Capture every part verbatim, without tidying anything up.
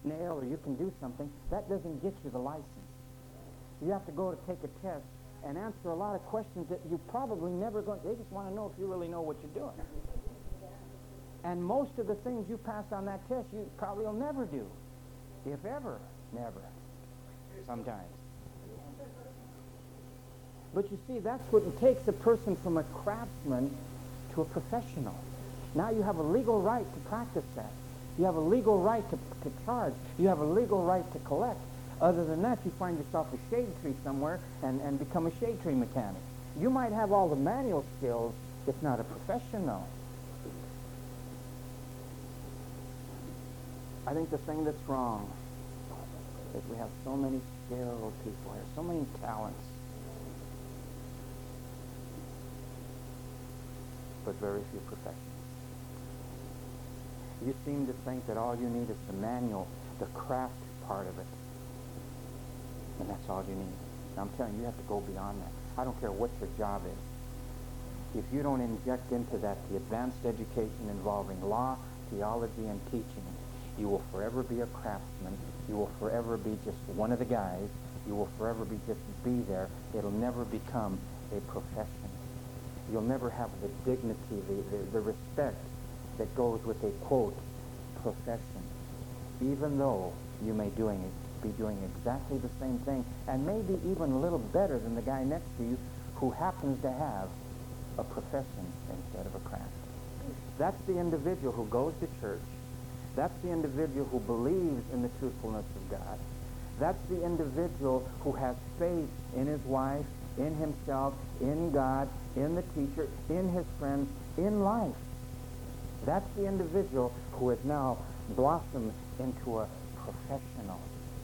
nail or you can do something, that doesn't get you the license. You have to go to take a test and answer a lot of questions that you probably never going to, they just want to know if you really know what you're doing. And most of the things you pass on that test, you probably will never do. If ever, never. Sometimes. But you see, that's what it takes a person from a craftsman to a professional. Now you have a legal right to practice that. You have a legal right to, to charge. You have a legal right to collect. Other than that, you find yourself a shade tree somewhere and, and become a shade tree mechanic. You might have all the manual skills, it's not a professional. I think the thing that's wrong is we have so many skilled people here, so many talents, but very few professionals. You seem to think that all you need is the manual, the craft part of it. And that's all you need. And I'm telling you, you have to go beyond that. I don't care what your job is. If you don't inject into that the advanced education involving law, theology, and teaching, you will forever be a craftsman. You will forever be just one of the guys. You will forever be just be there. It'll never become a profession. You'll never have the dignity, the, the, the respect that goes with a, quote, profession. Even though you may doing it, be doing exactly the same thing, and maybe even a little better than the guy next to you who happens to have a profession instead of a craft. That's the individual who goes to church. That's the individual who believes in the truthfulness of God. That's the individual who has faith in his wife, in himself, in God, in the teacher, in his friends, in life. That's the individual who has now blossomed into a professional.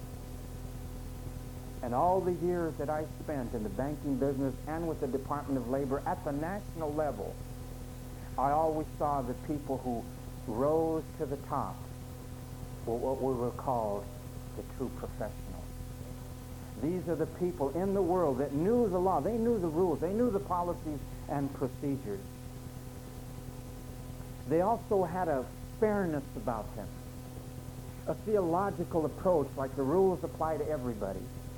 And all the years that I spent in the banking business and with the Department of Labor at the national level, I always saw the people who rose to the top were what we were called the true professionals. These are the people in the world that knew the law. They knew the rules. They knew the policies and procedures. They also had a fairness about them, a theological approach, like the rules apply to everybody.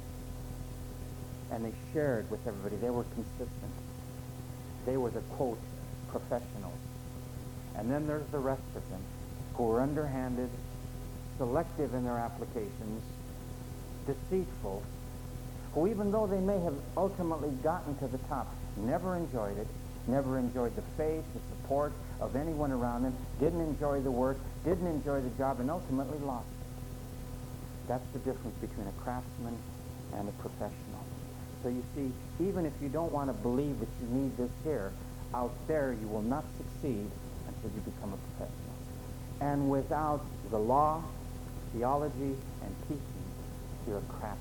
And they shared with everybody. They were consistent. They were the, quote, professionals. And then there's the rest of them who are underhanded, selective in their applications, deceitful, who even though they may have ultimately gotten to the top, never enjoyed it, never enjoyed the faith, the support of anyone around them, didn't enjoy the work, didn't enjoy the job, and ultimately lost it. That's the difference between a craftsman and a professional. So you see, even if you don't want to believe that you need this here, out there you will not succeed until you become a professional. And without the law, theology, and teaching, you're a craftsman.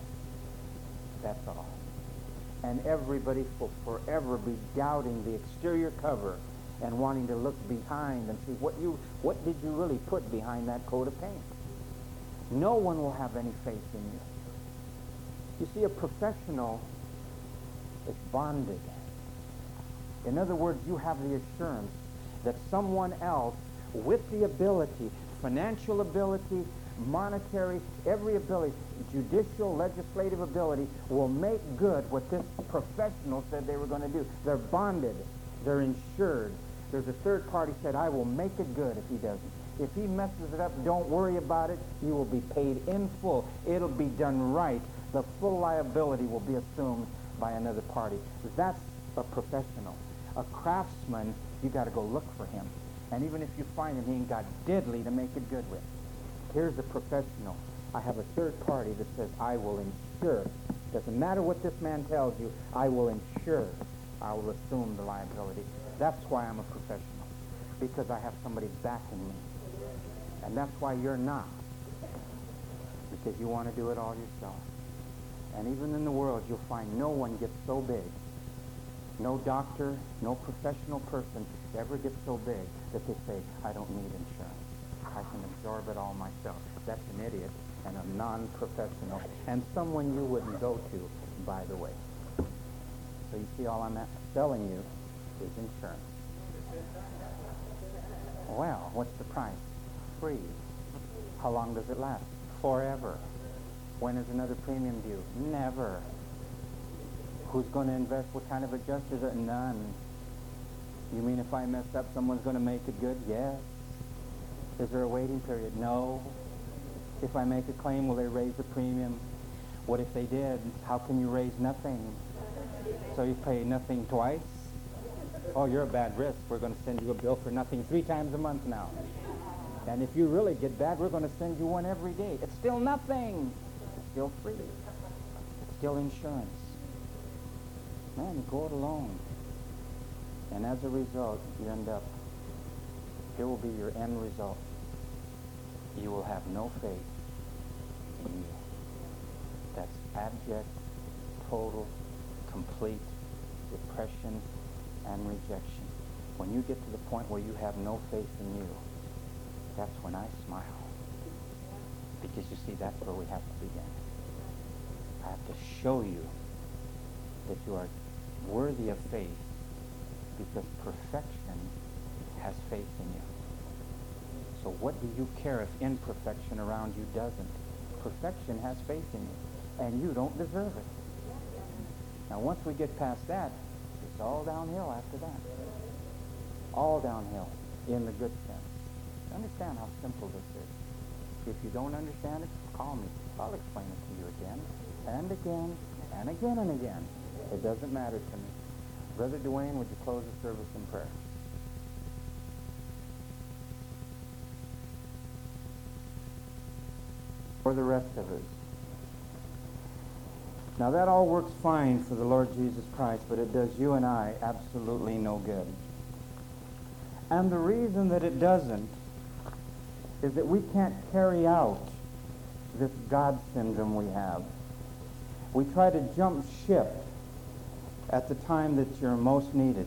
That's all. And everybody will forever be doubting the exterior cover and wanting to look behind and see what you what did you really put behind that coat of paint. No one will have any faith in you. You see, a professional is bonded. In other words, you have the assurance that someone else with the ability, financial ability, monetary, every ability, judicial, legislative ability, will make good what this professional said they were going to do. They're bonded. They're insured. There's a third party said, I will make it good if he doesn't. If he messes it up, don't worry about it. You will be paid in full. It'll be done right. The full liability will be assumed by another party. That's a professional. A craftsman, you got to go look for him. And even if you find him, he ain't got diddly to make it good with. Here's a professional. I have a third party that says, I will insure. Doesn't matter what this man tells you, I will insure. I will assume the liability. That's why I'm a professional. Because I have somebody backing me. And that's why you're not. Because you want to do it all yourself. And even in the world, you'll find no one gets so big. No doctor, no professional person ever gets so big that they say, I don't need insurance. I can absorb it all myself. That's an idiot and a non-professional and someone you wouldn't go to, by the way. So you see, all I'm selling you is insurance. Well, what's the price? Free. How long does it last? Forever. When is another premium due? Never. Who's going to invest? What kind of adjusters are? None. You mean if I mess up, someone's going to make it good? Yes. Is there a waiting period? No. If I make a claim, will they raise the premium? What if they did? How can you raise nothing? So you pay nothing twice? Oh, you're a bad risk. We're going to send you a bill for nothing three times a month now. And if you really get bad, we're going to send you one every day. It's still nothing. It's still free. It's still insurance. Man, you go it alone. And as a result, you end up, here will be your end result. You will have no faith in you. That's abject, total, complete depression and rejection. When you get to the point where you have no faith in you, that's when I smile. Because you see, that's where we have to begin. I have to show you that you are worthy of faith, because perfection has faith in you. So what do you care if imperfection around you doesn't? Perfection has faith in you, and you don't deserve it. Now once we get past that, it's all downhill after that. All downhill in the good sense. Understand how simple this is. If you don't understand it, call me. I'll explain it to you again, and again, and again, and again. It doesn't matter to me. Brother Dwayne, would you close the service in prayer? For the rest of us. Now that all works fine for the Lord Jesus Christ, but it does you and I absolutely no good. And the reason that it doesn't is that we can't carry out this God syndrome we have. We try to jump ship at the time that you're most needed.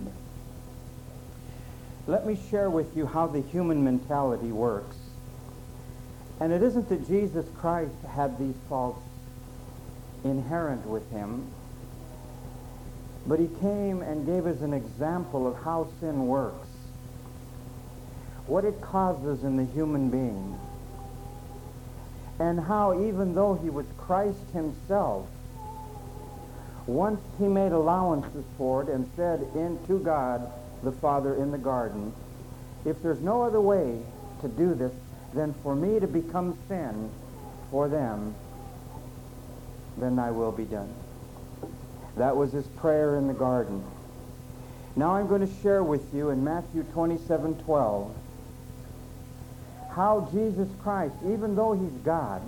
Let me share with you how the human mentality works. And it isn't that Jesus Christ had these faults inherent with him, but he came and gave us an example of how sin works, what it causes in the human being, and how even though he was Christ himself, once he made allowances for it and said into God the Father in the garden, if there's no other way to do this than for me to become sin for them, then thy will be done. That was his prayer in the garden. Now I'm going to share with you in Matthew twenty-seven twelve how Jesus Christ, even though he's God,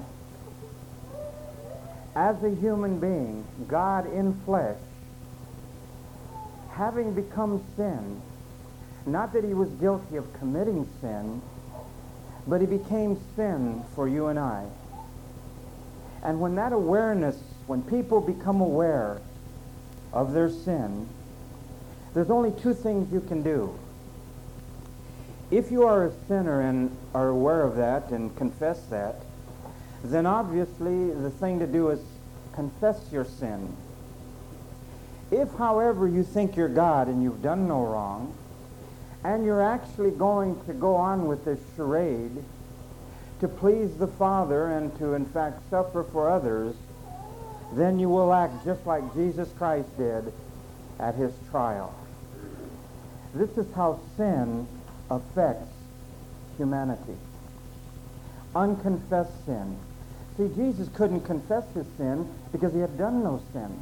as a human being, God in flesh, having become sin, not that he was guilty of committing sin, but he became sin for you and I. And when that awareness, when people become aware of their sin, there's only two things you can do. If you are a sinner and are aware of that and confess that, then obviously the thing to do is confess your sin. If, however, you think you're God and you've done no wrong, and you're actually going to go on with this charade to please the Father and to, in fact, suffer for others, then you will act just like Jesus Christ did at his trial. This is how sin affects humanity. Unconfessed sin. See, Jesus couldn't confess his sin because he had done no sin.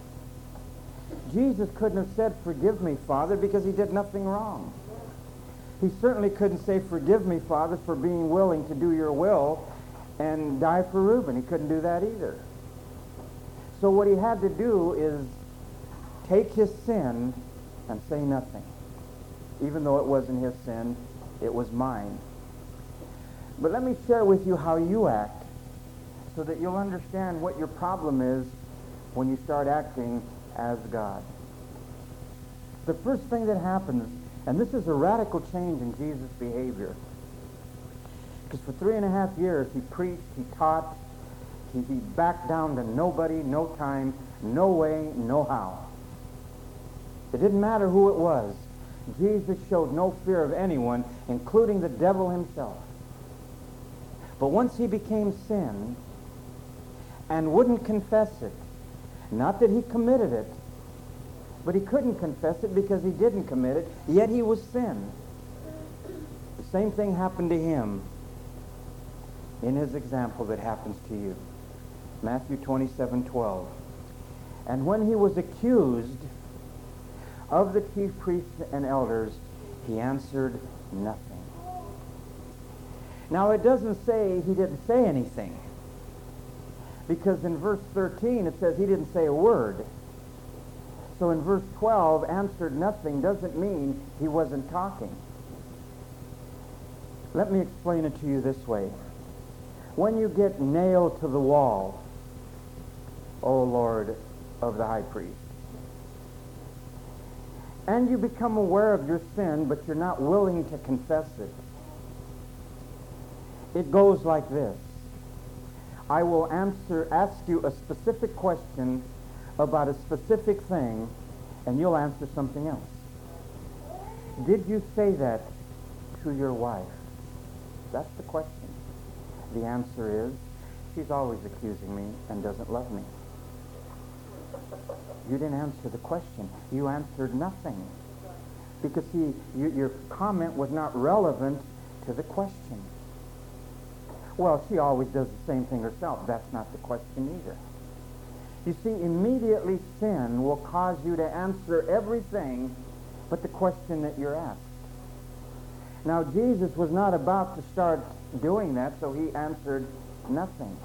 Jesus couldn't have said, forgive me, Father, because he did nothing wrong. He certainly couldn't say, forgive me, Father, for being willing to do your will and die for Reuben. He couldn't do that either. So what he had to do is take his sin and say nothing. Even though it wasn't his sin, it was mine. But let me share with you how you act so that you'll understand what your problem is when you start acting as God. The first thing that happens, and this is a radical change in Jesus' behavior, because for three and a half years he preached, he taught, he, he backed down to nobody, no time, no way, no how. It didn't matter who it was. Jesus showed no fear of anyone, including the devil himself. But once he became sin and wouldn't confess it, not that he committed it, but he couldn't confess it because he didn't commit it, yet he was sin. The same thing happened to him in his example that happens to you. Matthew twenty-seven twelve. And when he was accused of the chief priests and elders, he answered nothing. Now it doesn't say he didn't say anything, because in verse thirteen it says he didn't say a word. So in verse twelve, answered nothing doesn't mean he wasn't talking. Let me explain it to you this way. When you get nailed to the wall, O Lord of the high priest, and you become aware of your sin, but you're not willing to confess it, it goes like this. I will answer, ask you a specific question about a specific thing, and you'll answer something else. Did you say that to your wife? That's the question. The answer is, she's always accusing me and doesn't love me. You didn't answer the question. You answered nothing. Because, see, you, your comment was not relevant to the question. Well, she always does the same thing herself. That's not the question either. You see, immediately sin will cause you to answer everything but the question that you're asked. Now, Jesus was not about to start doing that, so he answered nothing.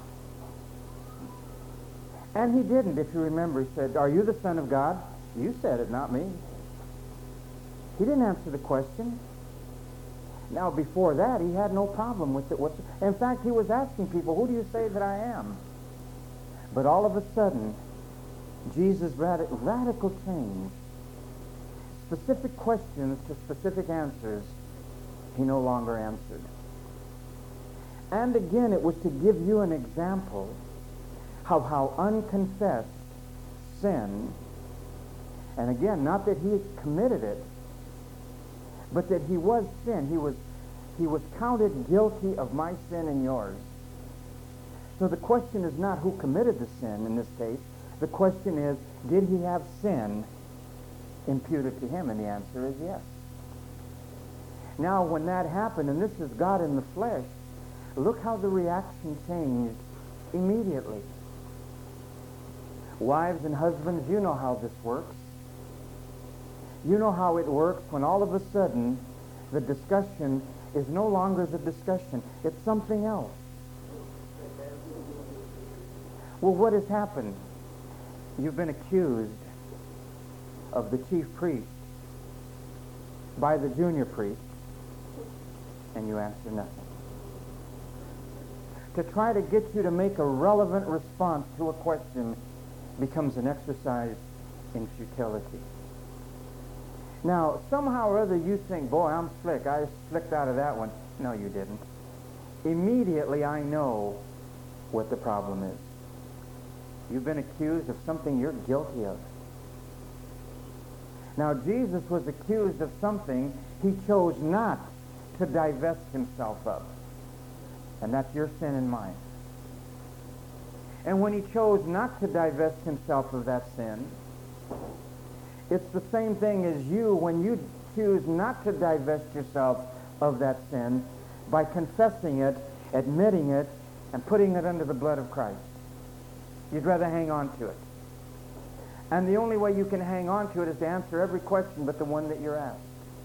And he didn't, if you remember. He said, are you the Son of God? You said it, not me. He didn't answer the question. Now, before that, he had no problem with it whatsoever. In fact, he was asking people, who do you say that I am? But all of a sudden, Jesus' radi- radical change, specific questions to specific answers, he no longer answered. And again, it was to give you an example of how unconfessed sin, and again, not that he committed it, but that he was sin. He was, he was counted guilty of my sin and yours. So the question is not who committed the sin in this case. The question is, did he have sin imputed to him? And the answer is yes. Now, when that happened, and this is God in the flesh, look how the reaction changed immediately. Wives and husbands, you know how this works. You know how it works when all of a sudden the discussion is no longer the discussion. It's something else. Well, what has happened? You've been accused of the chief priest by the junior priest, and you answer nothing. To try to get you to make a relevant response to a question becomes an exercise in futility. Now, somehow or other you think, boy, I'm slick. I slicked out of that one. No, you didn't. Immediately I know what the problem is. You've been accused of something you're guilty of. Now, Jesus was accused of something he chose not to divest himself of. And that's your sin and mine. And when he chose not to divest himself of that sin, it's the same thing as you when you choose not to divest yourself of that sin by confessing it, admitting it, and putting it under the blood of Christ. You'd rather hang on to it. And the only way you can hang on to it is to answer every question but the one that you're asked.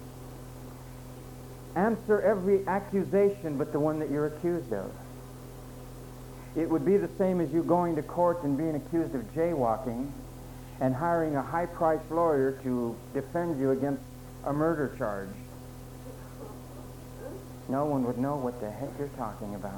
Answer every accusation but the one that you're accused of. It would be the same as you going to court and being accused of jaywalking and hiring a high-priced lawyer to defend you against a murder charge. No one would know what the heck you're talking about.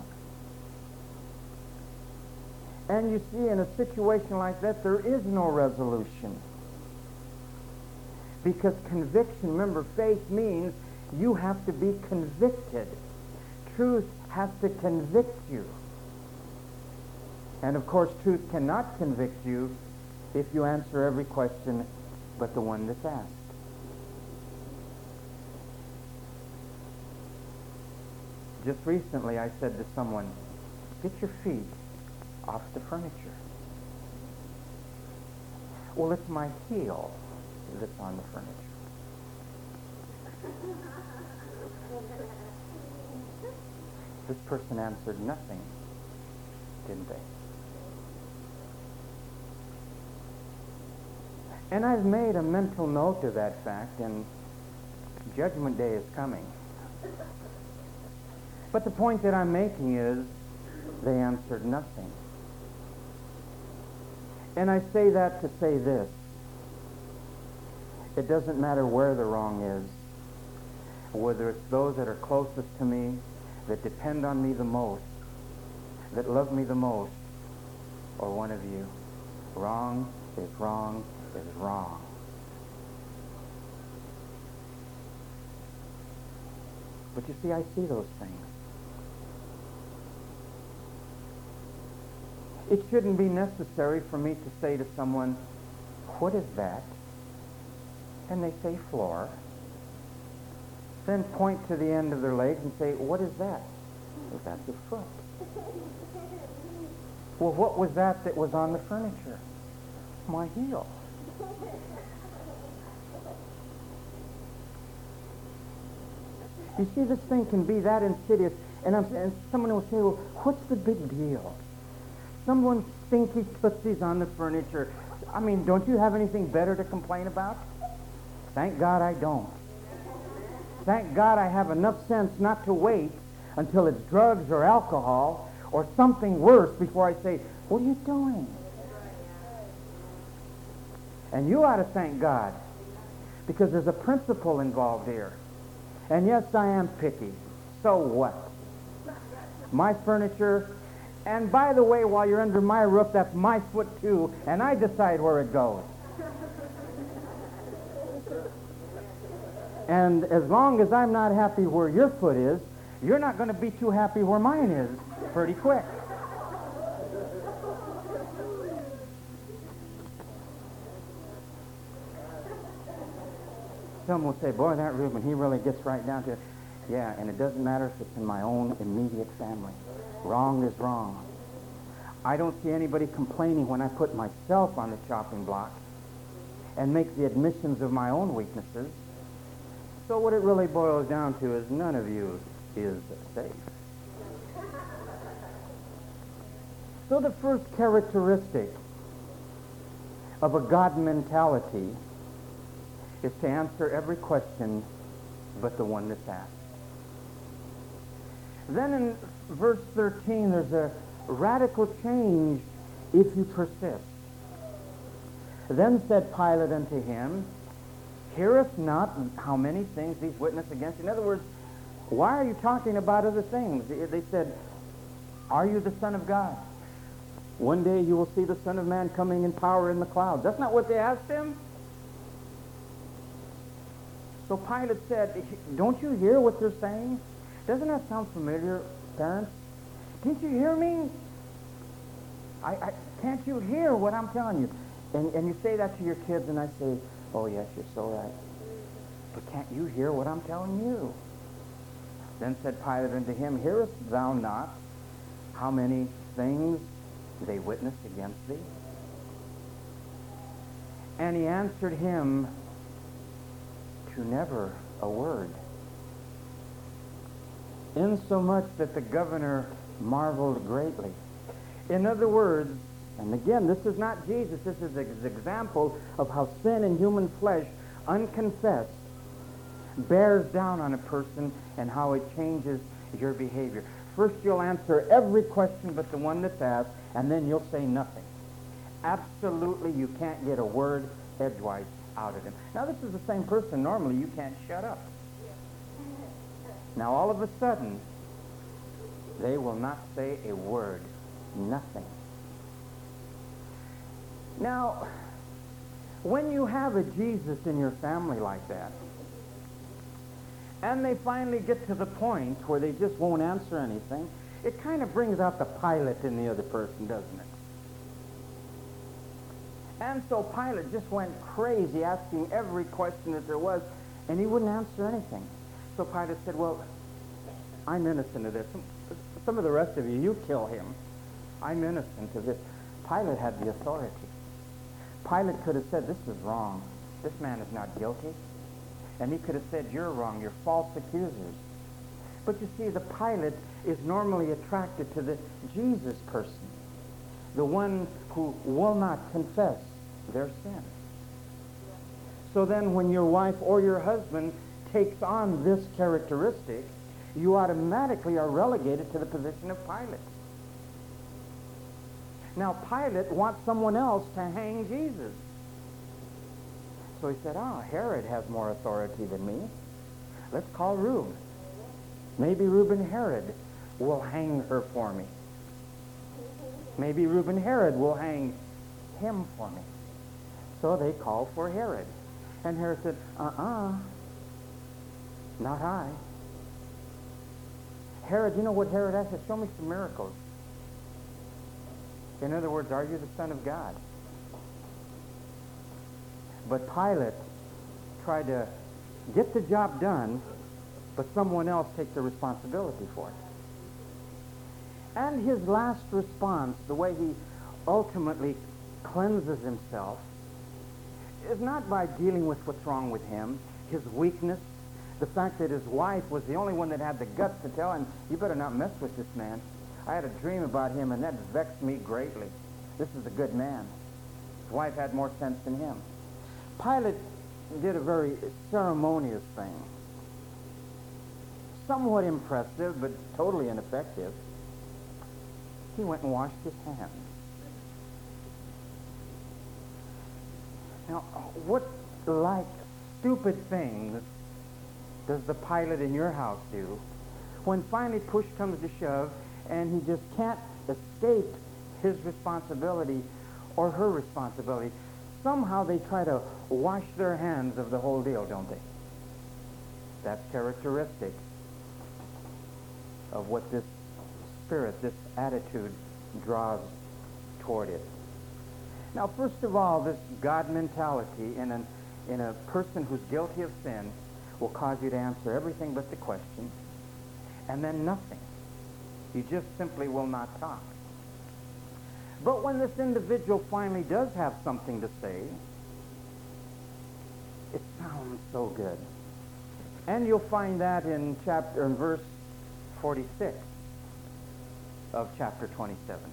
And you see, in a situation like that, there is no resolution. Because conviction, remember, faith means you have to be convicted. Truth has to convict you. And of course, truth cannot convict you if you answer every question but the one that's asked. Just recently I said to someone, Get your feet off the furniture. Well, it's my heel that's on the furniture. This person answered nothing, didn't they? And I've made a mental note of that fact, and Judgment Day is coming. But the point that I'm making is they answered nothing. And I say that to say this. It doesn't matter where the wrong is, whether it's those that are closest to me, that depend on me the most, that love me the most, or one of you. Wrong is wrong is wrong. But you see, I see those things. It shouldn't be necessary for me to say to someone, "What is that?" And they say, "Floor." Then point to the end of their legs and say, "What is that?" Well, that's a foot. Well, what was that that was on the furniture? My heel. You see, this thing can be that insidious. And, I'm, and someone will say, "Well, what's the big deal? Someone stinky tootsies on the furniture. I mean, don't you have anything better to complain about?" Thank God I don't. Thank God I have enough sense not to wait until it's drugs or alcohol or something worse before I say, "What are you doing?" And you ought to thank God, because there's a principle involved here. And yes, I am picky. So what? My furniture, and by the way, while you're under my roof, that's my foot too, and I decide where it goes. And as long as I'm not happy where your foot is, you're not going to be too happy where mine is pretty quick. Some will say, "Boy, that Reuben, he really gets right down to it." Yeah, and it doesn't matter if it's in my own immediate family. Wrong is wrong. I don't see anybody complaining when I put myself on the chopping block and make the admissions of my own weaknesses. So what it really boils down to is none of you is safe. So the first characteristic of a God mentality is to answer every question but the one that's asked. Then in verse thirteen, there's a radical change if you persist. Then said Pilate unto him, "Hearest not how many things these witness against you?" In other words, why are you talking about other things? They said, "Are you the Son of God? One day you will see the Son of Man coming in power in the clouds." That's not what they asked him. So Pilate said, "Don't you hear what they're saying? Doesn't that sound familiar, parents? Can't you hear me? I, I can't you hear what I'm telling you?" And, and you say that to your kids, and I say, "Oh, yes, you're so right. But can't you hear what I'm telling you?" Then said Pilate unto him, "Hearest thou not how many things they witnessed against thee?" And he answered him, "To never a word." Insomuch that the governor marveled greatly. In other words, and again, this is not Jesus, this is an example of how sin in human flesh, unconfessed, bears down on a person and how it changes your behavior. First, you'll answer every question but the one that's asked, and then you'll say nothing. Absolutely, you can't get a word edgewise out of him. Now, this is the same person. Normally, you can't shut up. Now, all of a sudden, they will not say a word. Nothing. Now, when you have a Jesus in your family like that, and they finally get to the point where they just won't answer anything, it kind of brings out the Pilate in the other person, doesn't it? And so Pilate just went crazy asking every question that there was, and he wouldn't answer anything. So Pilate said, "Well, I'm innocent of this." Some of the rest of you, you kill him. I'm innocent of this. Pilate had the authority. Pilate could have said, this is wrong. This man is not guilty. And he could have said, you're wrong. You're false accusers. But you see, the Pilate is normally attracted to the Jesus person, the one who will not confess their sin. So then when your wife or your husband takes on this characteristic, you automatically are relegated to the position of Pilate. Now, Pilate wants someone else to hang Jesus. So he said, ah, Herod has more authority than me. Let's call Rube. Maybe Reuben Herod will hang her for me. Maybe Reuben Herod will hang him for me. So they called for Herod. And Herod said, uh-uh, not I. Herod, you know what Herod asked? He said, show me some miracles. In other words, are you the Son of God? But Pilate tried to get the job done, but someone else take the responsibility for it. And his last response, the way he ultimately cleanses himself, is not by dealing with what's wrong with him, his weakness, the fact that his wife was the only one that had the guts to tell him, you better not mess with this man. I had a dream about him, and that vexed me greatly. This is a good man. His wife had more sense than him. Pilate did a very ceremonious thing. Somewhat impressive, but totally ineffective. He went and washed his hands. Now, what, like, stupid things does the Pilate in your house do when finally push comes to shove and he just can't escape his responsibility or her responsibility? Somehow they try to wash their hands of the whole deal, don't they? That's characteristic of what this spirit, this attitude draws toward it. Now, first of all, this God mentality in, an, in a person who's guilty of sin will cause you to answer everything but the question, and then nothing. You just simply will not talk. But when this individual finally does have something to say, it sounds so good. And you'll find that in chapter in verse forty-six of chapter twenty-seven.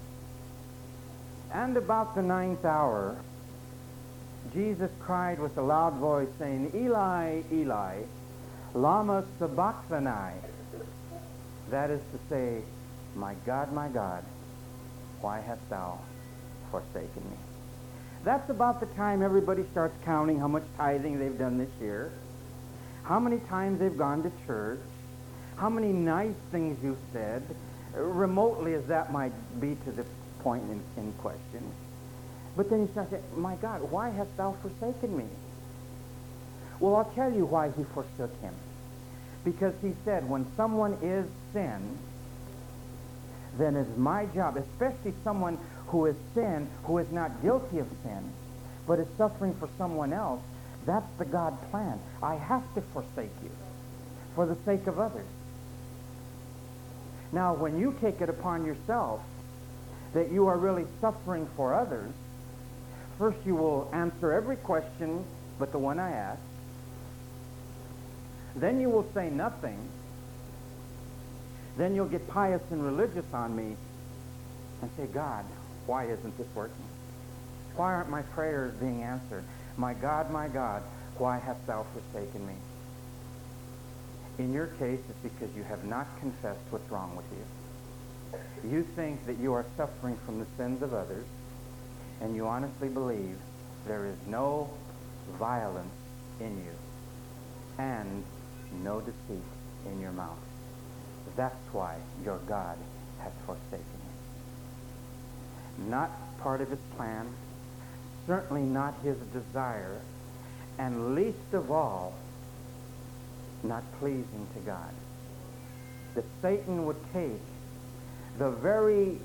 And about the ninth hour, Jesus cried with a loud voice, saying, Eli, Eli, lama sabachthani. That is to say, my God, my God, why hast thou forsaken me? That's about the time everybody starts counting how much tithing they've done this year, how many times they've gone to church, how many nice things you've said, remotely as that might be to the point in, in question. But then you start saying, my God, why hast thou forsaken me? Well, I'll tell you why he forsook him. Because he said, when someone is sin, then it's my job, especially someone who is sin, who is not guilty of sin, but is suffering for someone else. That's the God plan. I have to forsake you for the sake of others. Now, when you take it upon yourself that you are really suffering for others, first you will answer every question but the one I asked. Then you will say nothing. Then you'll get pious and religious on me and say, God, why isn't this working? Why aren't my prayers being answered? My God, my God, why hast thou forsaken me? In your case, it's because you have not confessed what's wrong with you. You think that you are suffering from the sins of others, and you honestly believe there is no violence in you and no deceit in your mouth. That's why your God has forsaken you. Not part of his plan, certainly not his desire, and least of all, not pleasing to God. That Satan would take the very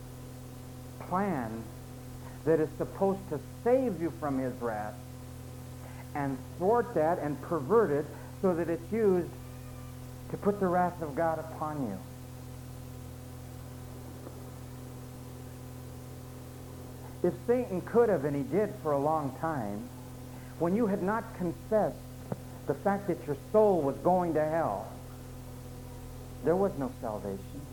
plan that is supposed to save you from his wrath and thwart that and pervert it so that it's used to put the wrath of God upon you. If Satan could have, and he did for a long time, when you had not confessed the fact that your soul was going to hell, there was no salvation.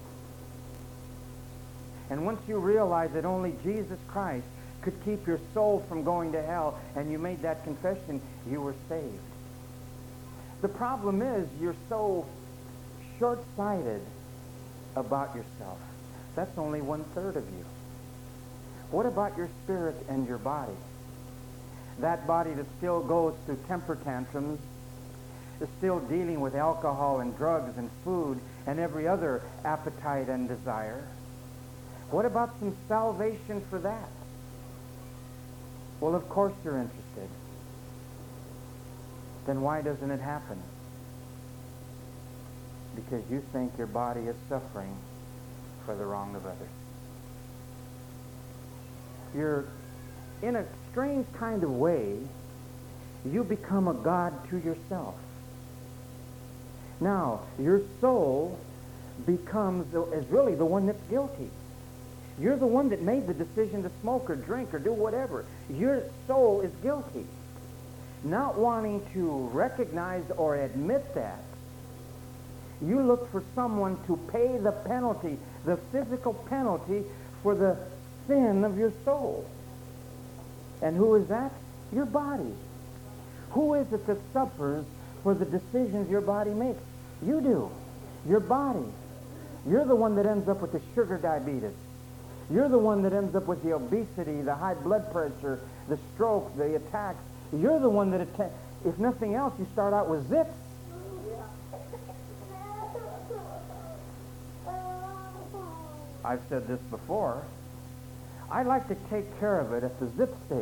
And once you realized that only Jesus Christ could keep your soul from going to hell, and you made that confession, you were saved. The problem is you're so short-sighted about yourself. That's only one-third of you. What about your spirit and your body? That body that still goes through temper tantrums, is still dealing with alcohol and drugs and food and every other appetite and desire. What about some salvation for that? Well, of course you're interested. Then why doesn't it happen? Because you think your body is suffering for the wrong of others. You're, in a strange kind of way, you become a god to yourself. Now, your soul becomes, is really the one that's guilty. You're the one that made the decision to smoke or drink or do whatever. Your soul is guilty. Not wanting to recognize or admit that, you look for someone to pay the penalty, the physical penalty for the sin of your soul. And who is that? Your body. Who is it that suffers for the decisions your body makes? You do. Your body. You're the one that ends up with the sugar diabetes. You're the one that ends up with the obesity, the high blood pressure, the stroke, the attacks. You're the one that, atta- if nothing else, you start out with zits. I've said this before. I like to take care of it at the zit stage.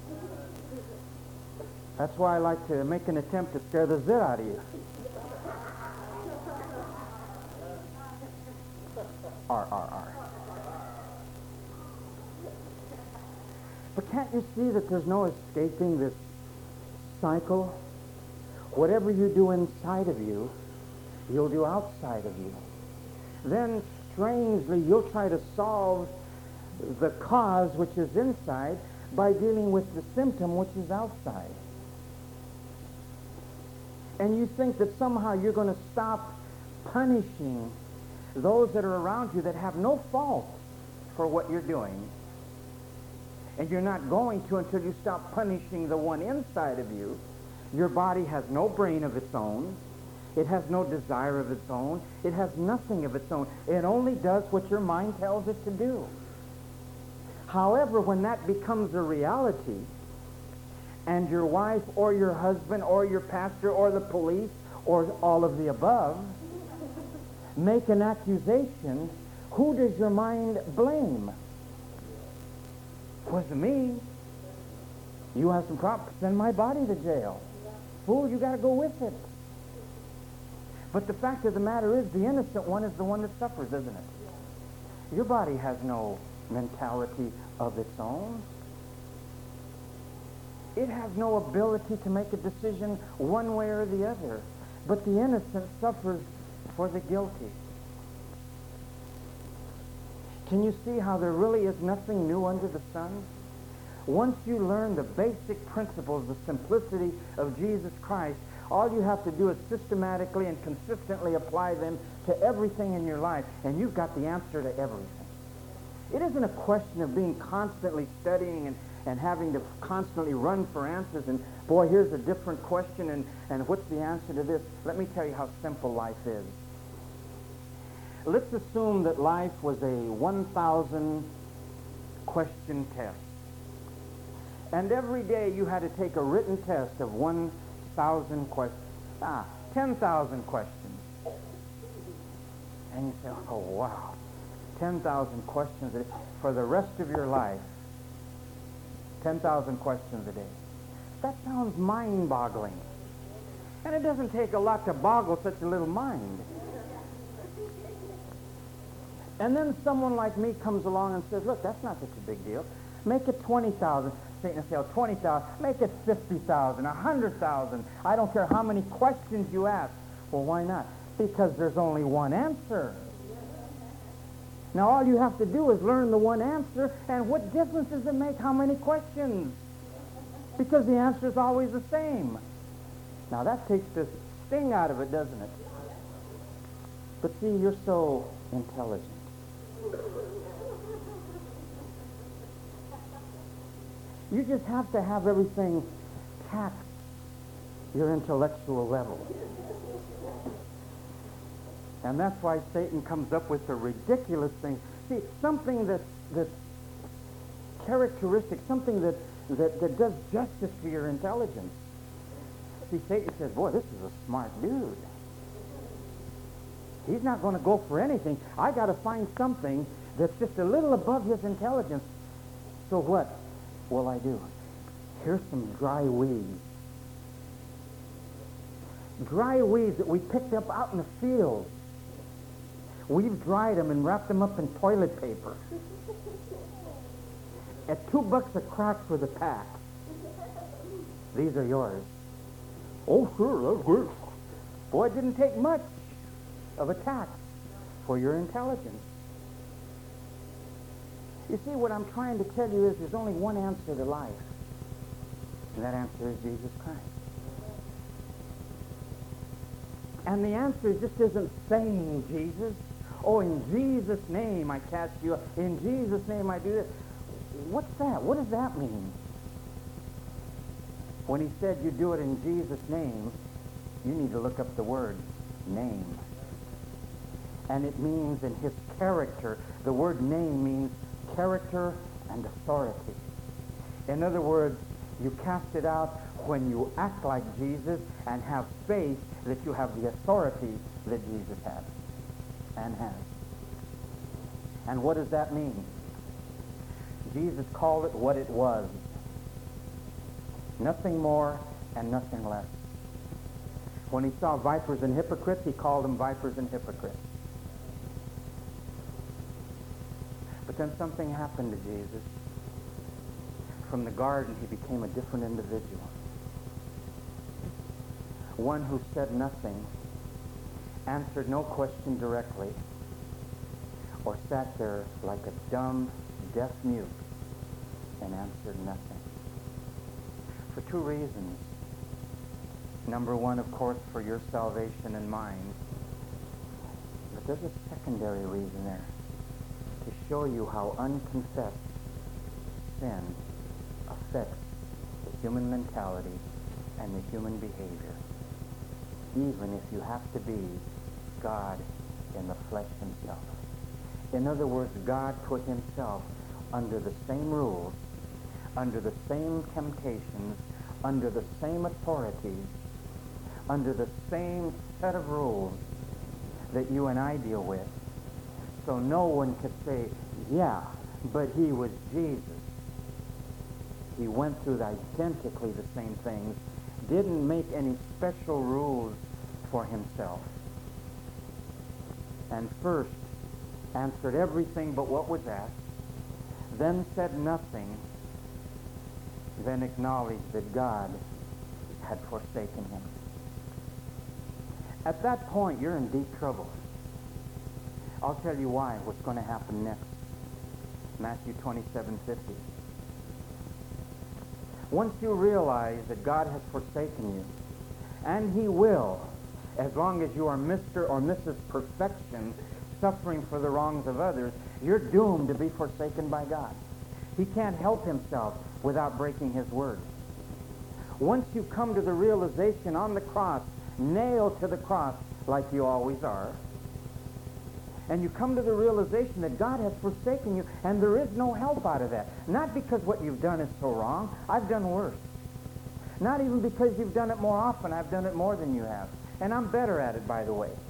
That's why I like to make an attempt to scare the zit out of you. R, R, R. But can't you see that there's no escaping this cycle? Whatever you do inside of you, you'll do outside of you. Then, strangely, you'll try to solve the cause, which is inside, by dealing with the symptom, which is outside. And you think that somehow you're going to stop punishing those that are around you that have no fault for what you're doing. And you're not going to until you stop punishing the one inside of you. Your body has no brain of its own. It has no desire of its own. It has nothing of its own. It only does what your mind tells it to do. However, when that becomes a reality, and your wife or your husband or your pastor or the police or all of the above make an accusation, who does your mind blame? It wasn't me. You have some problems. Send my body to jail. Fool, you got to go with it. But the fact of the matter is, the innocent one is the one that suffers, isn't it? Your body has no mentality of its own. It has no ability to make a decision one way or the other. But the innocent suffers for the guilty. Can you see how there really is nothing new under the sun? Once you learn the basic principles, the simplicity of Jesus Christ, all you have to do is systematically and consistently apply them to everything in your life, and you've got the answer to everything. It isn't a question of being constantly studying and, and having to constantly run for answers, and boy, here's a different question, and, and what's the answer to this? Let me tell you how simple life is. Let's assume that life was a one thousand question test. And every day you had to take a written test of one thousand questions. Ah, ten thousand questions. And you say, oh, wow, ten thousand questions a day for the rest of your life. ten thousand questions a day. That sounds mind-boggling. And it doesn't take a lot to boggle such a little mind. And then someone like me comes along and says, look, that's not such a big deal. Make it twenty thousand. Satan will say, oh, twenty thousand. Make it fifty thousand, one hundred thousand. I don't care how many questions you ask. Well, why not? Because there's only one answer. Now all you have to do is learn the one answer, and what difference does it make how many questions? Because the answer is always the same. Now that takes the sting out of it, doesn't it? But see, you're so intelligent. You just have to have everything taxed your intellectual level. And that's why Satan comes up with the ridiculous thing. See, something that's, that's characteristic, something that, that, that does justice to your intelligence. See, Satan says, boy, this is a smart dude. He's not going to go for anything. I got to find something that's just a little above his intelligence. So what will I do? Here's some dry weeds. Dry weeds that we picked up out in the field. We've dried them and wrapped them up in toilet paper. At two bucks a crack for the pack. These are yours. Oh, sure, that's good. Boy, it didn't take much of a tax for your intelligence. You see, what I'm trying to tell you is there's only one answer to life. And that answer is Jesus Christ. And the answer just isn't saying Jesus. Oh, in Jesus' name I cast you out. In Jesus' name I do this. What's that? What does that mean? When he said you do it in Jesus' name, you need to look up the word name. And it means in his character. The word name means character and authority. In other words, you cast it out when you act like Jesus and have faith that you have the authority that Jesus has and has. And what does that mean? Jesus called it what it was. Nothing more and nothing less. When he saw vipers and hypocrites, he called them vipers and hypocrites. But then something happened to Jesus. From the garden, he became a different individual. One who said nothing, answered no question directly, or sat there like a dumb, deaf mute and answered nothing. For two reasons. Number one, of course, for your salvation and mine. But there's a secondary reason there. To show you how unconfessed sin affects the human mentality and the human behavior, even if you have to be God in the flesh himself. In other words, God put himself under the same rules, under the same temptations, under the same authorities, under the same set of rules that you and I deal with. So no one could say, yeah, but he was Jesus. He went through identically the same things, didn't make any special rules for himself. And first, answered everything but what was asked, then said nothing, then acknowledged that God had forsaken him. At that point, you're in deep trouble. I'll tell you why, what's going to happen next. Matthew twenty-seven fifty. Once you realize that God has forsaken you, and he will, as long as you are Mister or Missus Perfection, suffering for the wrongs of others, you're doomed to be forsaken by God. He can't help himself without breaking his word. Once you come to the realization on the cross, nailed to the cross like you always are, and you come to the realization that God has forsaken you, and there is no help out of that. Not because what you've done is so wrong. I've done worse. Not even because you've done it more often. I've done it more than you have. And I'm better at it, by the way.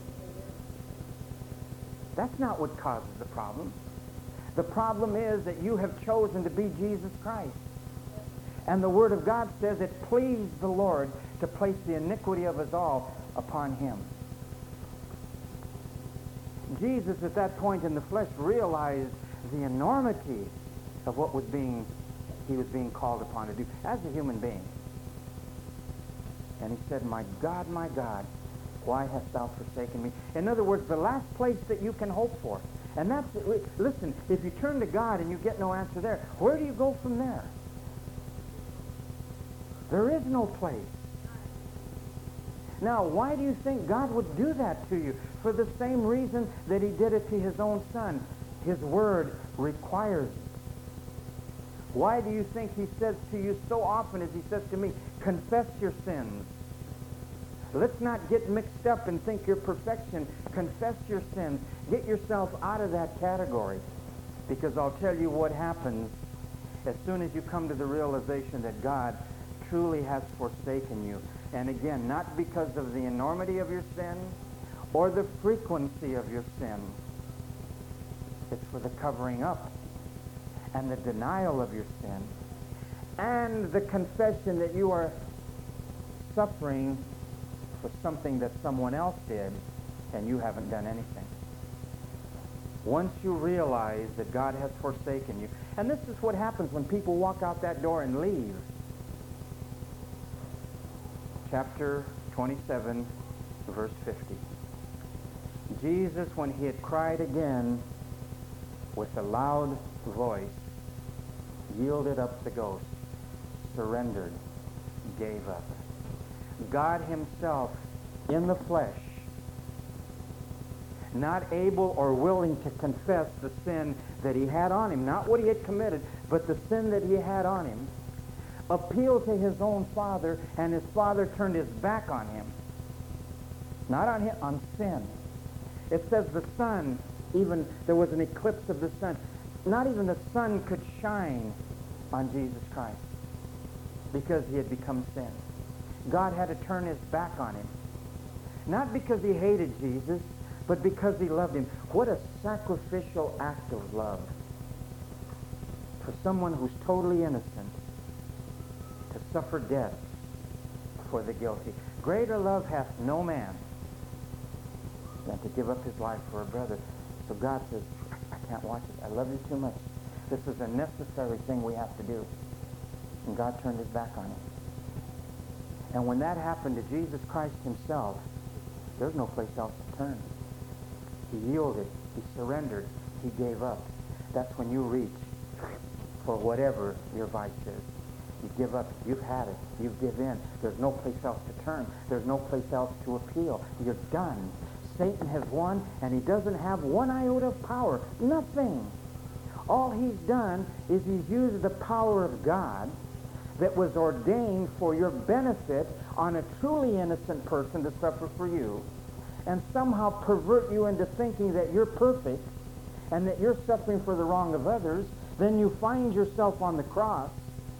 That's not what causes the problem. The problem is that you have chosen to be Jesus Christ. And the Word of God says it pleased the Lord to place the iniquity of us all upon him. Jesus, at that point in the flesh, realized the enormity of what was being, he was being called upon to do as a human being. And he said, my God, my God, why hast thou forsaken me? In other words, the last place that you can hope for, And that's, listen, if you turn to God and you get no answer there, where do you go from there? There is no place. Now, why do you think God would do that to you? For the same reason that he did it to his own son. His word requires it. Why do you think he says to you so often, as he says to me, confess your sins? Let's not get mixed up and think you're perfection. Confess your sins. Get yourself out of that category. Because I'll tell you what happens as soon as you come to the realization that God truly has forsaken you. And again, not because of the enormity of your sin or the frequency of your sin. It's for the covering up and the denial of your sin and the confession that you are suffering for something that someone else did and you haven't done anything. Once you realize that God has forsaken you, and this is what happens when people walk out that door and leave. Chapter twenty-seven, verse fifty. Jesus, when he had cried again with a loud voice, yielded up the ghost, surrendered, gave up. God himself in the flesh, not able or willing to confess the sin that he had on him, not what he had committed, but the sin that he had on him, appealed to his own Father, and his Father turned his back on him. Not on him, on sin. It says the sun, even there was an eclipse of the sun. Not even the sun could shine on Jesus Christ because he had become sin. God had to turn his back on him. Not because he hated Jesus, but because he loved him. What a sacrificial act of love for someone who's totally innocent to suffer death for the guilty. Greater love hath no man than to give up his life for a brother. So God says, I can't watch it. I love you too much. This is a necessary thing we have to do. And God turned his back on him. And when that happened to Jesus Christ himself, there's no place else to turn. He yielded. He surrendered. He gave up. That's when you reach for whatever your vice is. You give up. You've had it. You give in. There's no place else to turn. There's no place else to appeal. You're done. Satan has won, and he doesn't have one iota of power. Nothing. All he's done is he's used the power of God that was ordained for your benefit on a truly innocent person to suffer for you, and somehow pervert you into thinking that you're perfect and that you're suffering for the wrong of others. Then you find yourself on the cross.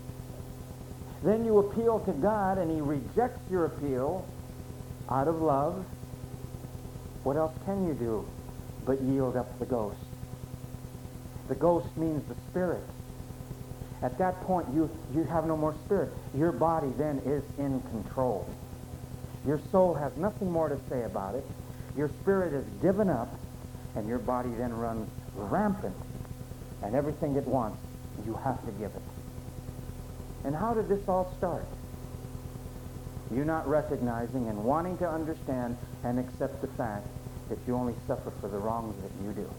Then you appeal to God, and he rejects your appeal out of love. What else can you do but yield up the ghost? The ghost means the spirit. At that point, you, you have no more spirit. Your body then is in control. Your soul has nothing more to say about it. Your spirit is given up, and your body then runs rampant. And everything it wants, you have to give it. And how did this all start? You not recognizing and wanting to understand and accept the fact that you only suffer for the wrongs that you do.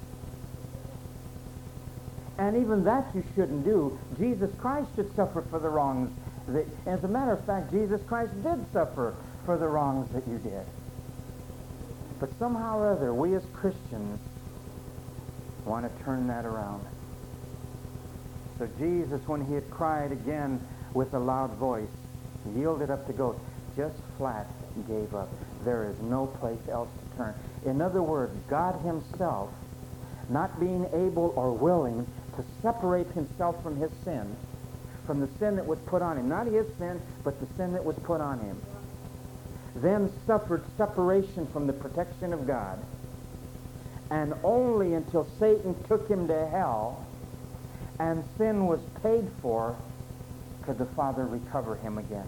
And even that you shouldn't do. Jesus Christ should suffer for the wrongs that, as a matter of fact, Jesus Christ did suffer for the wrongs that you did. But somehow or other, we as Christians want to turn that around. So Jesus, when he had cried again with a loud voice, yielded up the ghost, just flat gave up. There is no place else to turn. In other words, God himself, not being able or willing to separate himself from his sin, from the sin that was put on him, not his sin, but the sin that was put on him, then suffered separation from the protection of God. And only until Satan took him to hell and sin was paid for could the Father recover him again.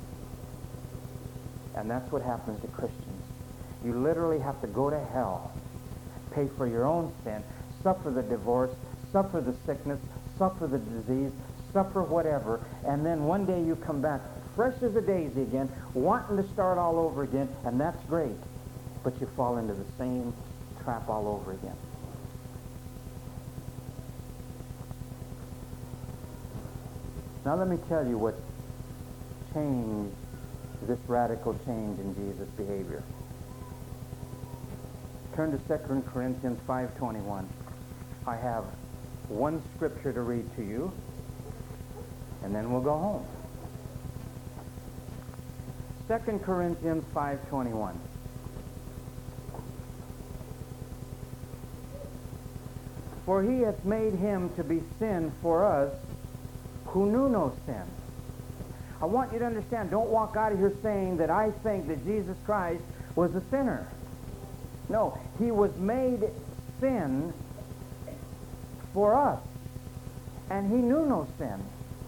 And that's what happens to Christians. You literally have to go to hell, pay for your own sin, suffer the divorce, suffer the sickness, suffer the disease, suffer whatever, and then one day you come back fresh as a daisy again, wanting to start all over again, and that's great. But you fall into the same trap all over again. Now let me tell you what changed, this radical change in Jesus' behavior. Turn to Second Corinthians five twenty-one. I have one scripture to read to you, and then we'll go home. Second Corinthians five twenty-one. For he hath made him to be sin for us who knew no sin. I want you to understand, don't walk out of here saying that I think that Jesus Christ was a sinner. No, he was made sin for us. And he knew no sin,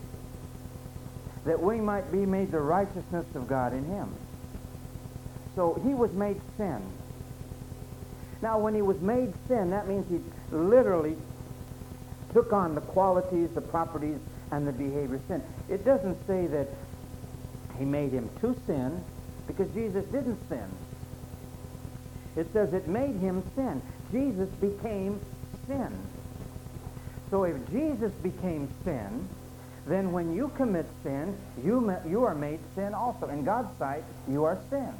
that we might be made the righteousness of God in him. So he was made sin. Now, when he was made sin, that means he literally took on the qualities, the properties, and the behavior of sin. It doesn't say that he made him to sin, because Jesus didn't sin. It says it made him sin. Jesus became sin. So if Jesus became sin, then when you commit sin, you, ma- you are made sin also. In God's sight, you are sin.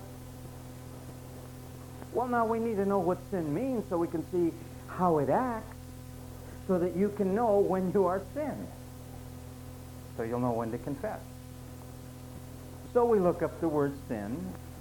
Well, now we need to know what sin means so we can see how it acts, so that you can know when you are sin. So you'll know when to confess. So we look up the word sin.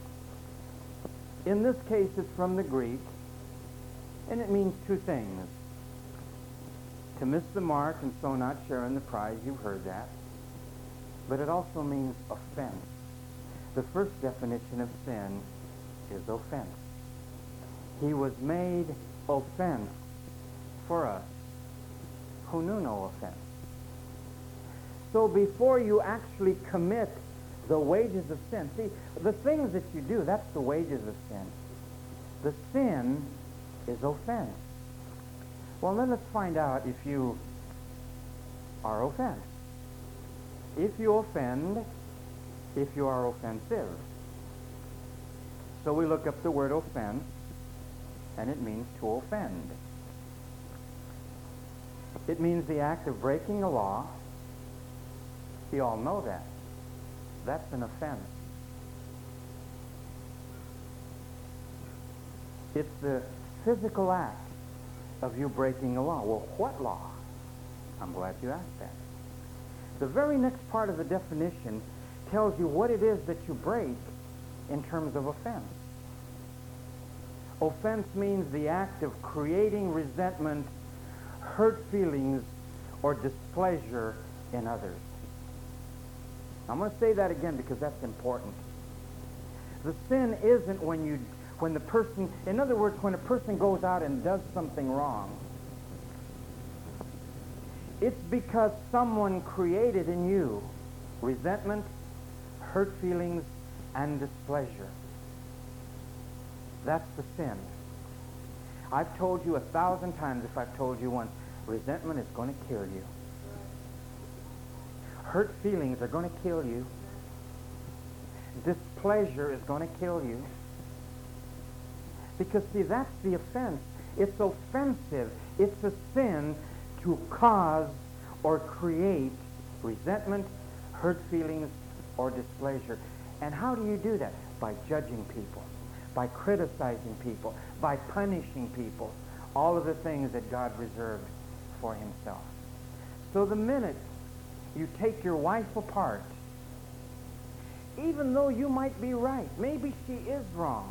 In this case, it's from the Greek, and it means two things. To miss the mark and so not share in the prize, you've heard that. But it also means offense. The first definition of sin is offense. He was made offense for us who knew no offense. So before you actually commit the wages of sin, see, the things that you do, that's the wages of sin. The sin is offense. Well, then let's find out if you are offense. If you offend, if you are offensive. So we look up the word offense, and it means to offend. It means the act of breaking a law. You all know that. That's an offense. It's the physical act of you breaking a law. Well, what law? I'm glad you asked that. The very next part of the definition tells you what it is that you break in terms of offense. Offense means the act of creating resentment, hurt feelings, or displeasure in others. I'm going to say that again because that's important. The sin isn't when you, when the person, in other words, when a person goes out and does something wrong. It's because someone created in you resentment, hurt feelings, and displeasure. That's the sin. I've told you a thousand times, if I've told you once, resentment is going to kill you. Hurt feelings are going to kill you. Displeasure is going to kill you. Because, see, that's the offense. It's offensive. It's a sin to cause or create resentment, hurt feelings, or displeasure. And how do you do that? By judging people, by criticizing people, by punishing people. All of the things that God reserved for himself. So the minute you take your wife apart, even though you might be right, maybe she is wrong,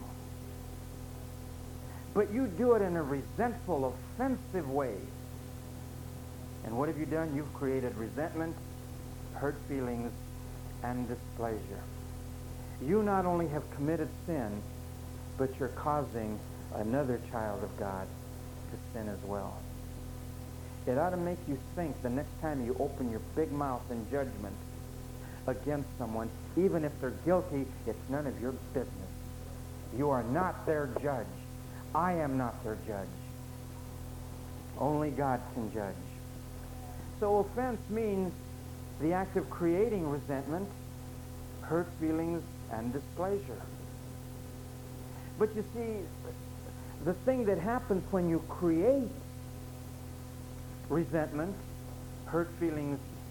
but you do it in a resentful, offensive way. And what have you done? You've created resentment, hurt feelings, and displeasure. You not only have committed sin, but you're causing another child of God to sin as well. It ought to make you think the next time you open your big mouth in judgment against someone, even if they're guilty, it's none of your business. You are not their judge. I am not their judge. Only God can judge. So offense means the act of creating resentment, hurt feelings, and displeasure. But you see, the thing that happens when you create resentment, hurt feelings,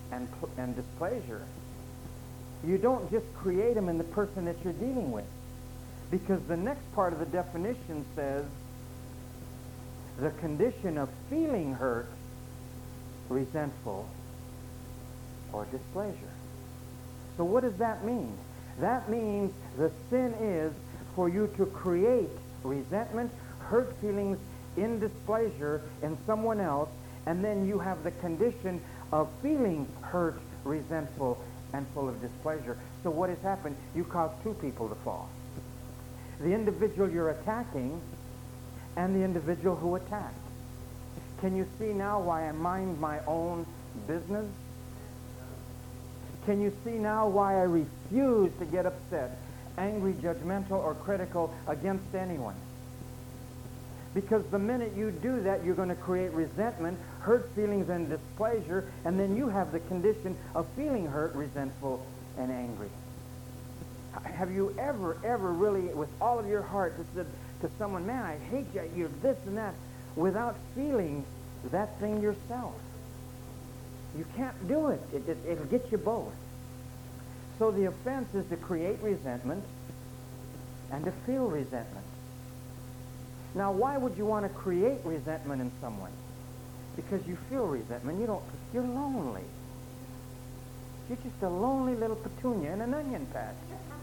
and, and displeasure, you don't just create them in the person that you're dealing with. Because the next part of the definition says the condition of feeling hurt, resentful, or displeasure. So what does that mean? That means the sin is for you to create resentment, hurt feelings, in displeasure in someone else, and then you have the condition of feeling hurt, resentful, and full of displeasure. So what has happened? You caused two people to fall. The individual you're attacking and the individual who attacked. Can you see now why I mind my own business? Can you see now why I refuse to get upset, angry, judgmental, or critical against anyone? Because the minute you do that, you're going to create resentment, hurt feelings, and displeasure, and then you have the condition of feeling hurt, resentful, and angry. Have you ever, ever really, with all of your heart, just said to someone, man, I hate you, you're this and that, without feeling that thing yourself? You can't do it. It, it. It'll get you both. So the offense is to create resentment and to feel resentment. Now, why would you want to create resentment in someone? Because you feel resentment. You don't, you're lonely. You're just a lonely little petunia in an onion patch.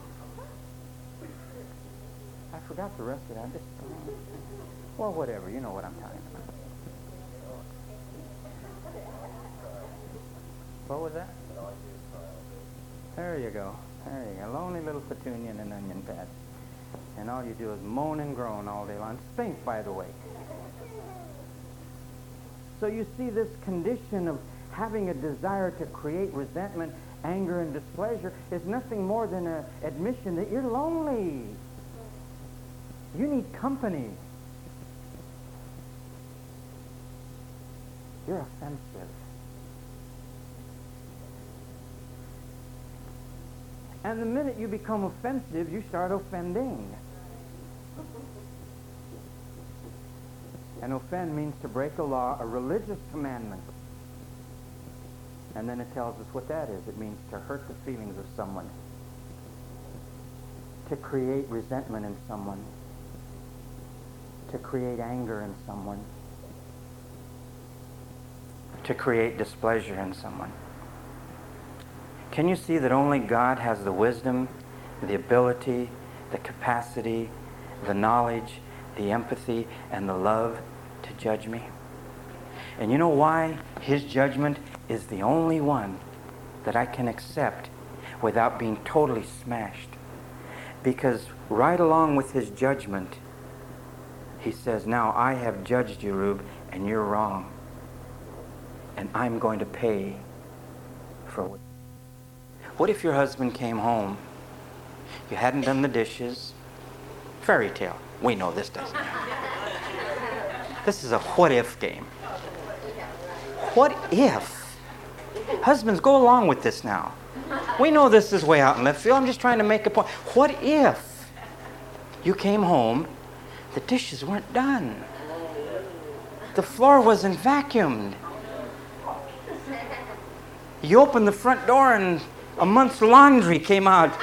I forgot the rest of that. Just, well, whatever. You know what I'm talking about. What was that? There you go. There you go. Lonely little petunia in an onion patch. And all you do is moan and groan all day long. Stink, by the way. So you see, this condition of having a desire to create resentment, anger, and displeasure is nothing more than an admission that you're lonely. You need company. You're offensive. And the minute you become offensive, you start offending. And offend means to break a law, a religious commandment. And then it tells us what that is. It means to hurt the feelings of someone, to create resentment in someone, to create anger in someone, to create displeasure in someone. Can you see that only God has the wisdom, the ability, the capacity, the knowledge, the empathy, and the love to judge me? And you know why His judgment is the only one that I can accept without being totally smashed? Because right along with His judgment, He says, now I have judged you, Rube, and you're wrong. And I'm going to pay for what. What if your husband came home, you hadn't done the dishes? Fairy tale. We know this doesn't happen. This is a what-if game. What if? Husbands, go along with this now. We know this is way out in left field. I'm just trying to make a point. What if you came home, the dishes weren't done, the floor wasn't vacuumed, you opened the front door and a month's laundry came out?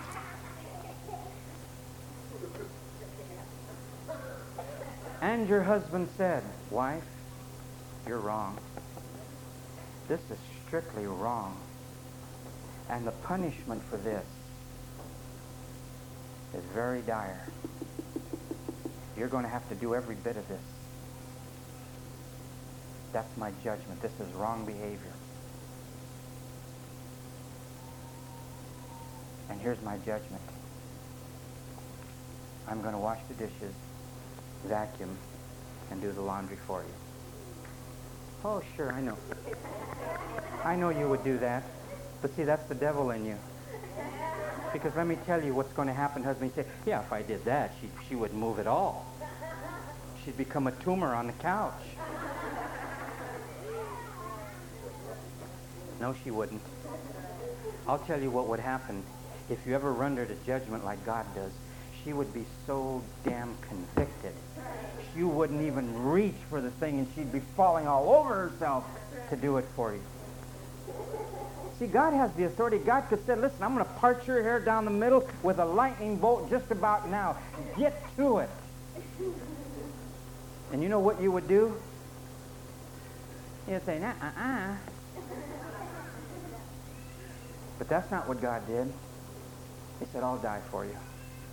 And your husband said, wife, you're wrong. This is strictly wrong. And the punishment for this is very dire. You're going to have to do every bit of this. That's my judgment. This is wrong behavior. And here's my judgment. I'm going to wash the dishes, vacuum, and do the laundry for you. Oh, sure, I know. I know you would do that. But see, that's the devil in you. Because let me tell you what's going to happen, husband. You say, yeah, if I did that, she, she wouldn't move at all. She'd become a tumor on the couch. No, she wouldn't. I'll tell you what would happen. If you ever rendered a judgment like God does, she would be so damn convicted. You wouldn't even reach for the thing, and she'd be falling all over herself to do it for you. See, God has the authority. God could say, listen, I'm going to part your hair down the middle with a lightning bolt just about now. Get to it. And you know what you would do? You'd say, uh-uh. But that's not what God did. He said, I'll die for you.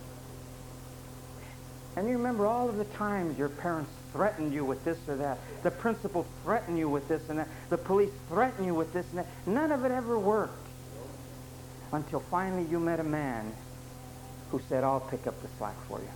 And you remember all of the times your parents threatened you with this or that. The principal threatened you with this and that. The police threatened you with this and that. None of it ever worked. Until finally you met a man who said, I'll pick up the slack for you.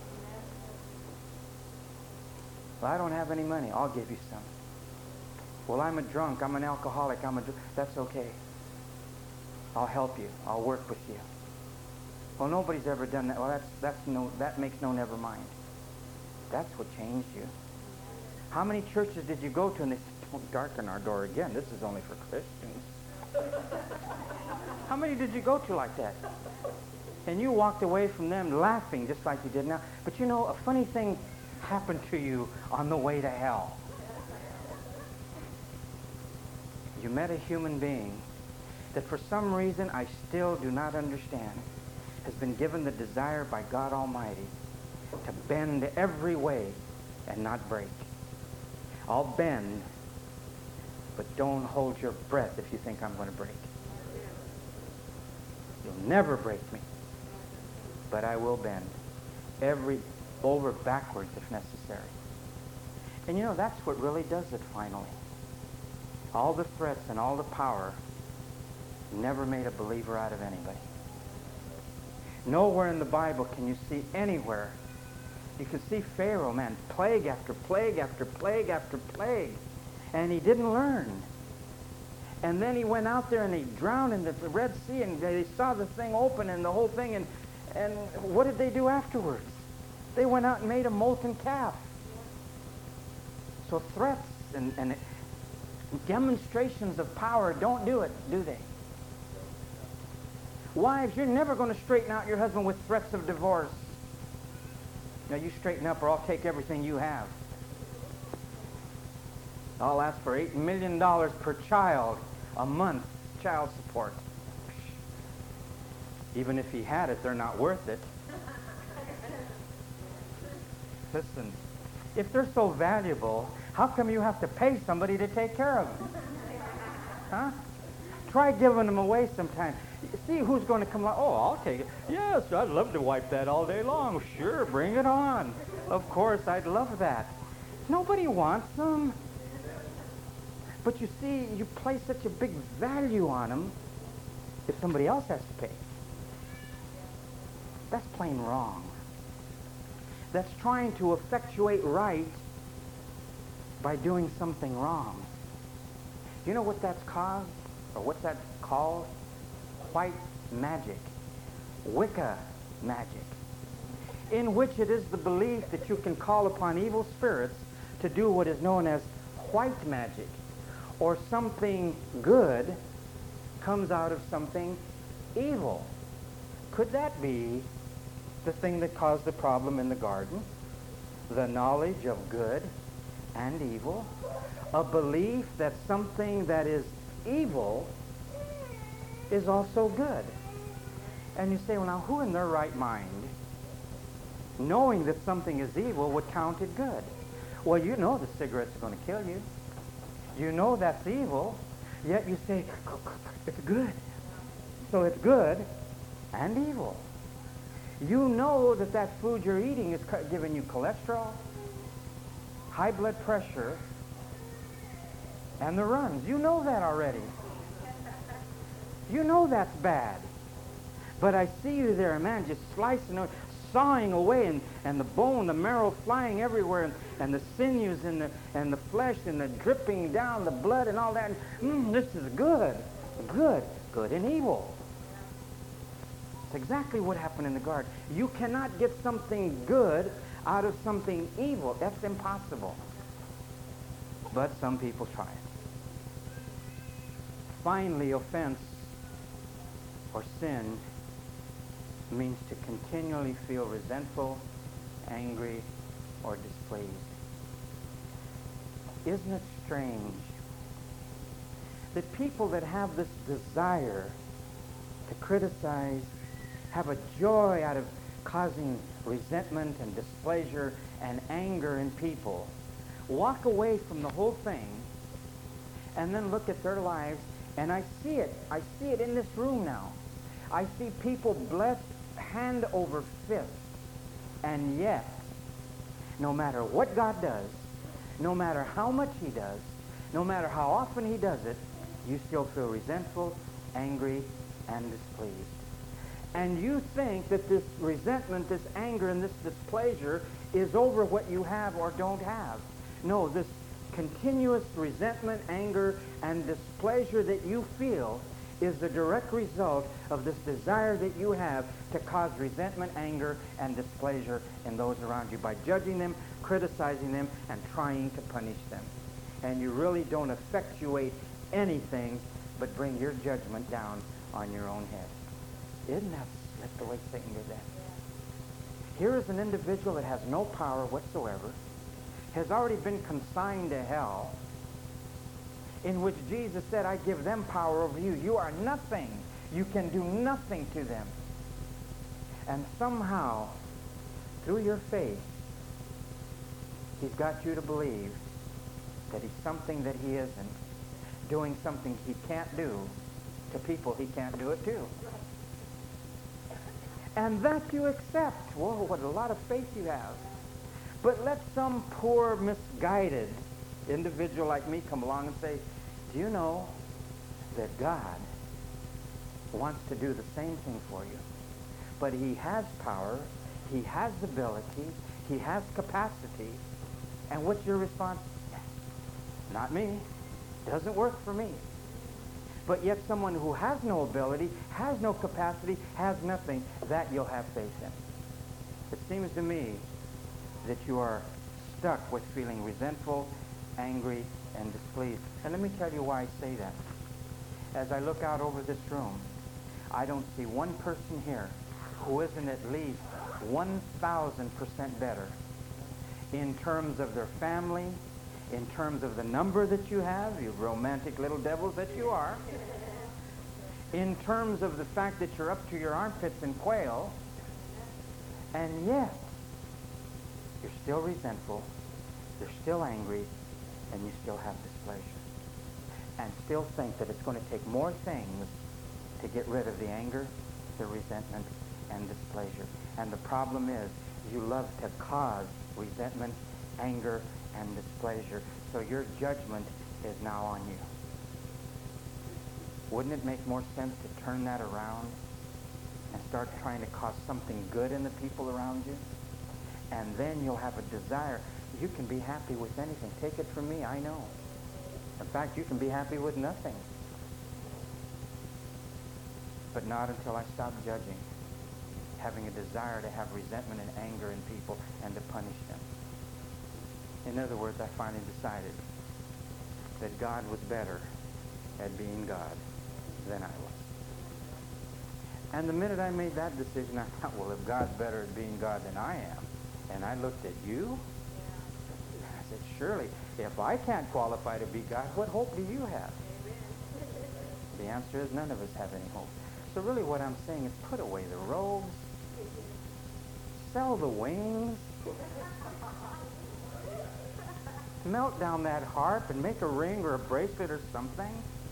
Well, I don't have any money. I'll give you some. Well, I'm a drunk. I'm an alcoholic. I'm a dr- That's okay. I'll help you. I'll work with you. Well, nobody's ever done that. Well, that's, that's no, that makes no never mind. That's what changed you. How many churches did you go to and they said, don't darken our door again. This is only for Christians. How many did you go to like that? And you walked away from them laughing just like you did now. But you know, a funny thing happened to you on the way to hell. You met a human being that for some reason I still do not understand has been given the desire by God Almighty to bend every way and not break. I'll bend, but don't hold your breath if you think I'm going to break. You'll never break me, but I will bend every over backwards if necessary. And you know, that's what really does it finally. All the threats and all the power never made a believer out of anybody. Nowhere in the Bible can you see anywhere. You can see Pharaoh, man, plague after plague after plague after plague. And he didn't learn. And then he went out there and he drowned in the Red Sea and they saw the thing open and the whole thing. And, and what did they do afterwards? They went out and made a molten calf. So threats and, and demonstrations of power don't do it, do they? Wives, you're never going to straighten out your husband with threats of divorce. Now you straighten up or I'll take everything you have. I'll ask for eight million dollars per child a month, child support. Even if he had it, they're not worth it. Listen, if they're so valuable, how come you have to pay somebody to take care of them? Huh? Try giving them away sometime. See who's going to come along. Oh, I'll take it. Yes, I'd love to wipe that all day long. Sure, bring it on. Of course, I'd love that. Nobody wants them. But you see, you place such a big value on them if somebody else has to pay. That's plain wrong. That's trying to effectuate right by doing something wrong. Do you know what that's caused? Or what's that called? White magic. Wicca magic. In which it is the belief that you can call upon evil spirits to do what is known as white magic. Or something good comes out of something evil. Could that be the thing that caused the problem in the garden? The knowledge of good and evil? A belief that something that is evil is also good. And you say, well, now, who in their right mind, knowing that something is evil, would count it good? Well, you know the cigarettes are going to kill you. You know that's evil, yet you say, it's good. So it's good and evil. You know that that food you're eating is giving you cholesterol, high blood pressure, and the runs. You know that already. You know that's bad. But I see you there, man, just slicing, sawing away, and, and the bone, the marrow flying everywhere, and, and the sinews and the, and the flesh and the dripping down, the blood and all that. Mm, this is good. Good. Good and evil. It's exactly what happened in the garden. You cannot get something good out of something evil. That's impossible. But some people try it. Finally, offense or sin means to continually feel resentful, angry, or displeased. Isn't it strange that people that have this desire to criticize have a joy out of causing resentment and displeasure and anger in people walk away from the whole thing and then look at their lives, and I see it. I see it in this room now. I see people blessed hand over fist, and yet, no matter what God does, no matter how much he does, no matter how often he does it, you still feel resentful, angry, and displeased. And you think that this resentment, this anger, and this displeasure is over what you have or don't have. No, this continuous resentment, anger, and displeasure that you feel is the direct result of this desire that you have to cause resentment, anger, and displeasure in those around you by judging them, criticizing them, and trying to punish them. And you really don't effectuate anything but bring your judgment down on your own head. Isn't that slick the way Satan did that? Here is an individual that has no power whatsoever, has already been consigned to hell, in which Jesus said, I give them power over you. You are nothing. You can do nothing to them. And somehow, through your faith, he's got you to believe that he's something that he isn't, doing something he can't do to people he can't do it to. And that you accept. Whoa, what a lot of faith you have. But let some poor, misguided individual like me come along and say, do you know that God wants to do the same thing for you? But he has power, he has ability, he has capacity. And what's your response? Not me. Doesn't work for me. But yet someone who has no ability, has no capacity, has nothing, that you'll have faith in. It seems to me that you are stuck with feeling resentful, angry, and displeased. And let me tell you why I say that. As I look out over this room, I don't see one person here who isn't at least one thousand percent better in terms of their family, in terms of the number that you have, you romantic little devils that you are, in terms of the fact that you're up to your armpits in quail, and yet you're still resentful, you're still angry, and you still have displeasure. And still think that it's going to take more things to get rid of the anger, the resentment, and displeasure. And the problem is, you love to cause resentment, anger, and displeasure. So your judgment is now on you. Wouldn't it make more sense to turn that around and start trying to cause something good in the people around you? And then you'll have a desire. You can be happy with anything. Take it from me, I know. In fact, you can be happy with nothing. But not until I stop judging, having a desire to have resentment and anger in people and to punish them. In other words, I finally decided that God was better at being God than I was. And the minute I made that decision, I thought, well, if God's better at being God than I am, and I looked at you, I said, surely, if I can't qualify to be God, what hope do you have? The answer is none of us have any hope. So really what I'm saying is put away the robes, sell the wings, melt down that harp and make a ring or a bracelet or something,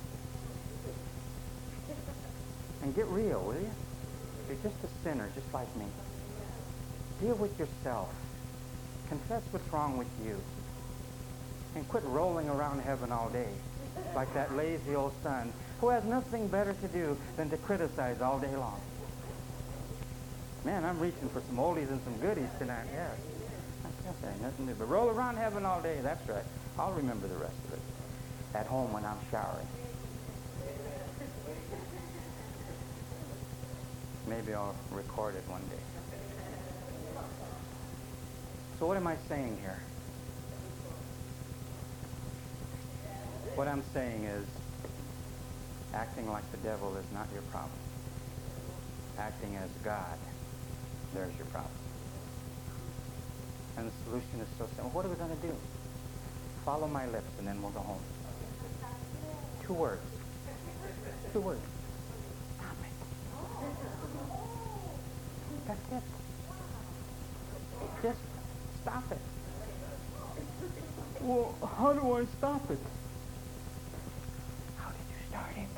and get real, will you? You're just a sinner, just like me. Deal with yourself. Confess what's wrong with you. And quit rolling around heaven all day like that lazy old son who has nothing better to do than to criticize all day long. Man, I'm reaching for some oldies and some goodies tonight, yes. I guess I ain't nothing to do but roll around heaven all day, that's right. I'll remember the rest of it at home when I'm showering. Maybe I'll record it one day. So what am I saying here? What I'm saying is, acting like the devil is not your problem. Acting as God, there's your problem. And the solution is so simple. What are we going to do? Follow my lips and then we'll go home. Two words. Two words. Stop it. That's it. Just stop it. Well, how do I stop it? How did you start it?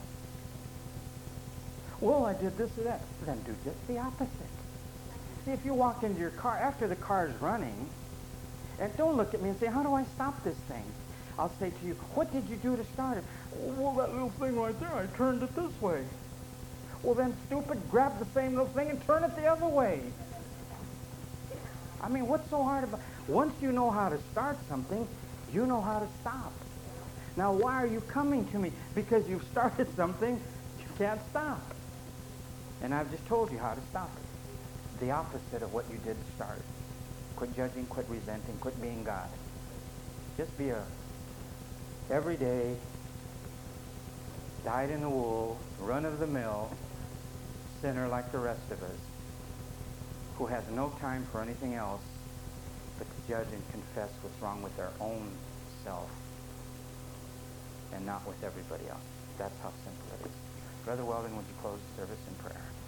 Well, I did this or that. Then do just the opposite. See, if you walk into your car after the car is running, and don't look at me and say, how do I stop this thing? I'll say to you, what did you do to start it? Well, that little thing right there, I turned it this way. Well, then, stupid, grab the same little thing and turn it the other way. I mean, what's so hard about it? Once you know how to start something, you know how to stop. Now, why are you coming to me? Because you've started something you can't stop. And I've just told you how to stop it. The opposite of what you did to start it. Quit judging, quit resenting, quit being God. Just be a everyday, dyed-in-the-wool, run-of-the-mill sinner like the rest of us, who has no time for anything else but to judge and confess what's wrong with their own self and not with everybody else. That's how simple it is. Brother Weldon, would you close the service in prayer?